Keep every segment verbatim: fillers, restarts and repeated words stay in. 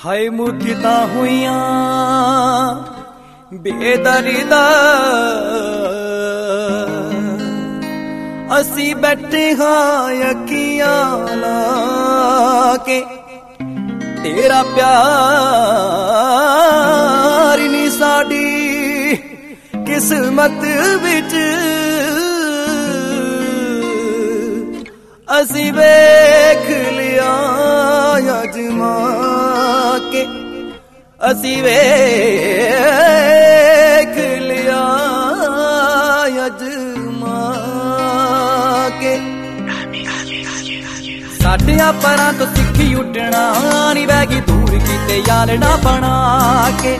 ਹਾਏ ਮੁੱਦਤਾਂ ਹੋਈਆਂ ਬੇਦਰਦਾ ਅਸੀਂ ਬੈਠੇ ਹਾਂ ਅੱਖੀਆਂ ਲਾ ਕੇ ਤੇਰਾ ਪਿਆਰ ਨੀ ਸਾਡੀ ਕਿਸਮਤ ਵਿੱਚ ਅਸੀਂ ਵੇਖ ਲਿਆ ਅਜਮਾ ਕੇ ਅਸੀਂ ਵੇਖ ਲਿਆ ਅਜਮਾ ਕੇ ਸਾਡਿਆਂ ਪਰਾਂ ਤੋਂ ਸਿੱਖੀ ਉੱਡਣਾ ਨੀ ਬਹਿ ਗਈ ਦੂਰ ਕੀਤੇ ਯਾਲਣਾ ਬਣਾ ਕੇ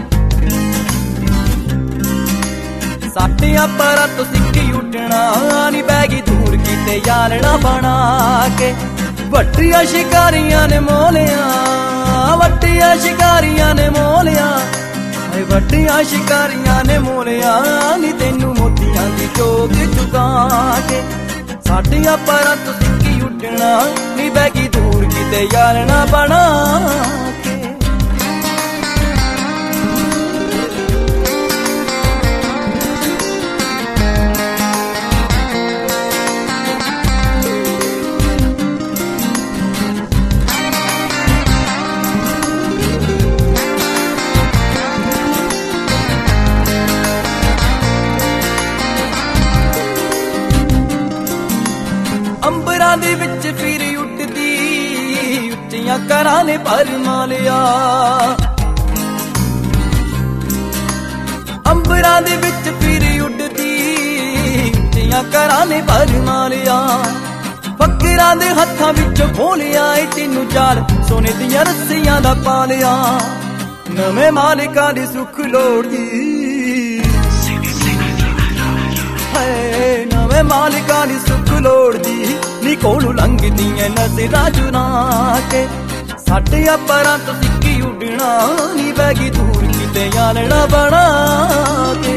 ਸਾਡਿਆਂ ਪਰਾਂ ਤੋਂ ਸਿੱਖੀ ਉੱਡਣਾ ਨੀ ਬਹਿ ਗਈ ਦੂਰ ਕੀਤੇ ਯਾਲਣਾ ਬਣਾ ਕੇ ਵੱਡੀਆਂ ਸ਼ਿਕਾਰੀਆਂ ਨੇ ਮੋਲਿਆ ਵੱਡੀਆਂ ਸ਼ਿਕਾਰੀਆਂ ਨੇ ਮੋਲਿਆ ਹਾਏ ਵੱਡੀਆਂ ਸ਼ਿਕਾਰੀਆਂ ਨੇ ਮੋਲਿਆ ਨੀ ਤੈਨੂੰ ਮੋਤੀਆਂ ਦੀ ਚੋਗ ਚੁਕਾ ਕੇ ਸਾਡੀਆਂ ਪਰਾਂ ਤੋਂ ਸਿੱਖੀ ਉੱਡਣਾ ਨੀ ਬਹਿ ਗਈ ਦੂਰ ਕਿਤੇ ਯਾਲਣਾ ਬਣਾ ਕੇ ਅੰਬਰਾਂ ਦੇ ਵਿੱਚ ਫਿਰ ਉੱਡਦੀ ਉੱਚੀਆਂ ਕਰਾਂ ਨੇ ਭਰਮਾ ਲਿਆ ਅੰਬਰਾਂ ਦੇ ਵਿੱਚ ਫਿਰ ਉੱਡਦੀ ਉੱਚੀਆਂ ਕਰਾਂ ਨੇ ਭਰਮਾ ਲਿਆ ਫਕਰਾਂ ਦੇ ਹੱਥਾਂ ਵਿੱਚੋਂ ਖੋਲਿਆ ਏ ਤੈਨੂੰ ਜਾਲ ਸੋਨੇ ਦੀਆਂ ਰੱਸੀਆਂ ਦਾ ਪਾ ਲਿਆ ਨਵੇਂ ਮਾਲਿਕਾਂ ਦੀ ਸੁੱਖ ਲੋੜਦੀ ਹਾਏ ਨਵੇਂ ਮਾਲਿਕਾਂ ਦੀ ਸੁੱਖ ਲੋੜਦੀ ਨੀ ਕੋਲੋਂ ਲੰਘਦੀਆਂ ਨਜ਼ਰਾਂ ਚੁਰਾ ਕੇ ਸਾਡਿਆਂ ਪਰਾਂ ਤੋਂ ਸਿੱਖੀ ਉੱਡਣਾ ਨੀ ਬਹਿ ਗਈ ਦੂਰ ਕਿਤੇ ਯਾਲਣਾ ਬਣਾ ਕੇ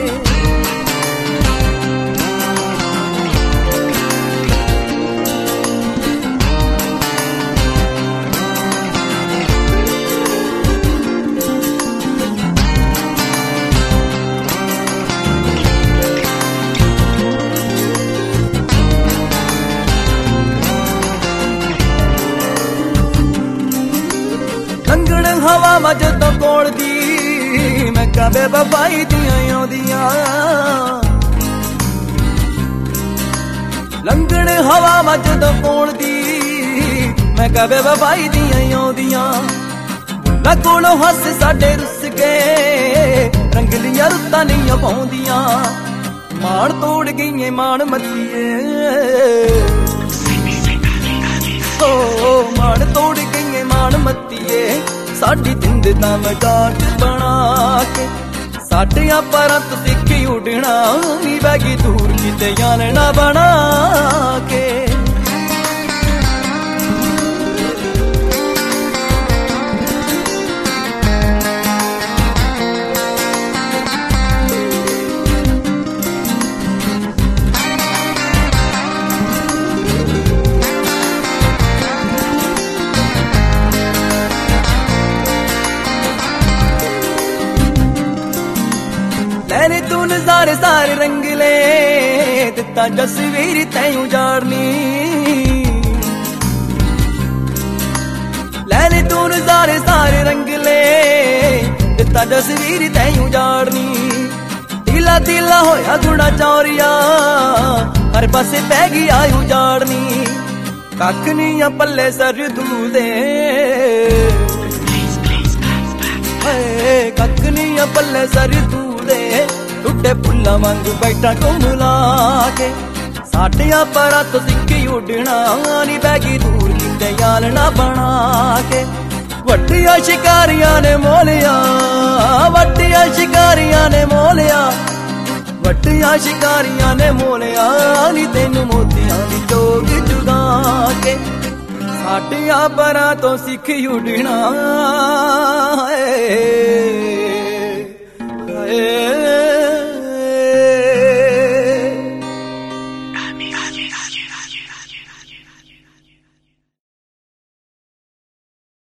ਲੰਘਣ ਹਵਾ ਜਦੋਂ ਕੋਲ ਦੀ ਮੈਂ ਕਦੇ ਬਬਾਈ ਦੀਆਂ ਆਉਂਦੀਆਂ ਲੰਘਣ ਹਵਾ ਜਦੋਂ ਕੋਲ ਦੀ ਮੈਂ ਕਦੇ ਬਬਾਈ ਦੀਆਂ ਆਉਂਦੀਆਂ ਨਾ ਕੋਲੋਂ ਹੱਸ ਸਾਡੇ ਰੁੱਸ ਕੇ ਰੰਗਲੀਆਂ ਰੁੱਤਾਂ ਨਹੀਂ ਪਾਉਂਦੀਆਂ ਮਾਣ ਤੋੜ ਗਈਏ ਮਾਣ ਮੱਤੀਏ ਓ ਮਾਣ ਤੋੜ ਗਈਏ ਮਾਣ ਮੱਤੀਏ ਸਾਡੀ ਜਿੰਦ ਦਾ ਮਜ਼ਾਕ ਬਣਾ ਕੇ ਸਾਡਿਆਂ ਪਰਾਂ ਤੋਂ ਸਿੱਖੀ ਉੱਡਣਾ ਨੀ ਬਹਿ ਗਈ ਦੂਰ ਕਿਤੇ ਯਾਲਣਾ ਬਣਾ ਕੇ ਲੈਨੇ ਤੂੰ ਨਜ਼ਾਰੇ ਸਾਰੇ ਰੰਗਲੇ ਦਿੱਤਾ ਜਸਵੀਰ ਤੈਨੂੰ ਜਾੜਨੀ ਲੈਨੇ ਤੂੰ ਨਜ਼ਾਰੇ ਸਾਰੇ ਰੰਗਲੇ ਦਿੱਤਾ ਜਸਵੀਰ ਤੈਨੂੰ ਜਾੜਨੀ ਦਿਲਾ ਦਿਲਾ ਹੋਇਆ ਗੁਣਾ ਚੌਰੀਆ ਹਰ ਪਾਸੇ ਪੈ ਗਈ ਆਯੂ ਜਾੜਨੀ ਕੱਖ ਨੀ ਆ ਪੱਲੇ ਸਰਦੂ ਦੇ ਹਾਏ ਕੱਖ ਨੀ ਆ ਪੱਲੇ ਸਰਦੂ ਟੁੱਟੇ ਫੁੱਲਾਂ ਵਾਂਗੂ ਬੈਠਾ ਘੁੰਮਲਾ ਕੇ ਸਾਡਿਆਂ ਪਰਾਂ ਤੋਂ ਸਿੱਖੀ ਉੱਡਣਾ ਨੀ ਬਹਿ ਗਈ ਦੂਰ ਕਿਤੇ ਯਾਲਣਾ ਬਣਾ ਕੇ ਵੱਡੀਆਂ ਸ਼ਿਕਾਰੀਆਂ ਨੇ ਮੋਲਿਆ ਵੱਡੀਆਂ ਸ਼ਿਕਾਰੀਆਂ ਨੇ ਮੋਲਿਆ ਵੱਡੀਆਂ ਸ਼ਿਕਾਰੀਆਂ ਨੇ ਮੋਲਿਆ ਨੀ ਤੈਨੂੰ ਮੋਤੀਆਂ ਦੀ ਚੋਗ ਚੁਗਾ ਕੇ ਸਾਡਿਆਂ ਪਰਾਂ ਤੋਂ ਸਿੱਖੀ ਉੱਡਣਾ ਏ